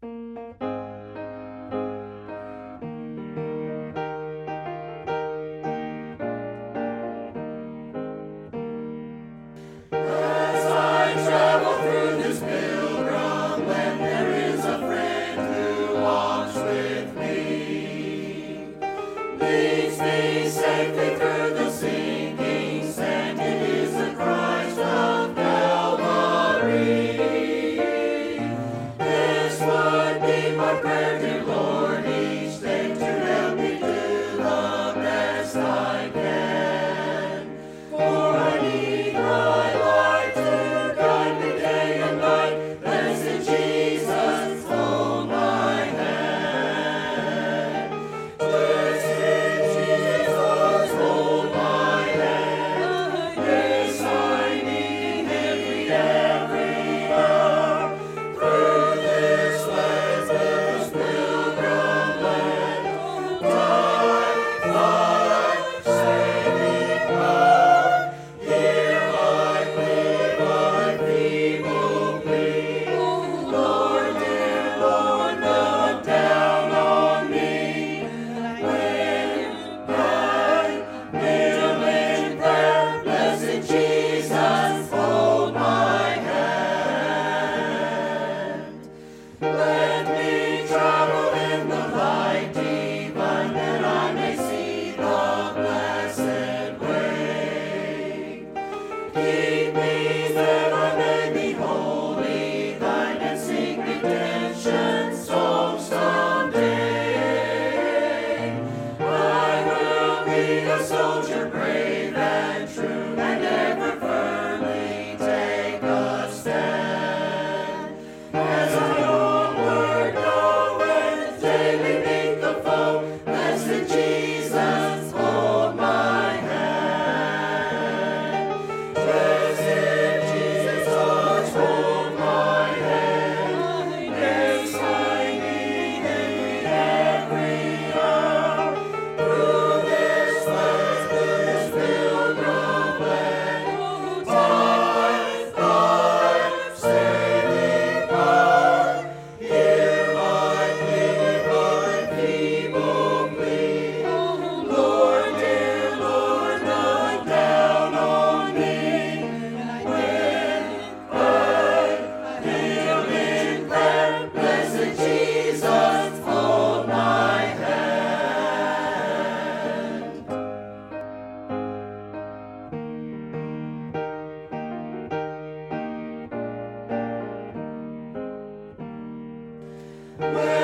As I travel through this pilgrim land, there is a friend who walks with me. Leads me safely through the sinking sand. It is the Christ of Calvary. This would be my prayer, dear Lord, each day to help me do the best I can. For I need thy light to guide me day and night. Blessed Jesus, hold my hand. Blessed Jesus, hold my hand. Yes, I need every hour. Through this land, this pilgrim land, thy saving power. Hear my plea, my feeble plea. Lord, dear Lord, look down on me. When I kneel in prayer, blessed Jesus, hold my hand. Let me travel in the light divine, that I may see the blessed way. Keep me that I may be wholly thine, and sing redemption's song someday. I will be a soldier brave and true, and ever firmly take a stand. As I onward go and daily meet the foe, blessed Jesus, hold my hand. Blessed Jesus, hold my hand. Yes, I need every hour. Through this land, this pilgrim land, thy saving power. Hear my plea, my feeble plea. Lord, dear Lord, look down on me. When I kneel in prayer, blessed Jesus, hold my hand.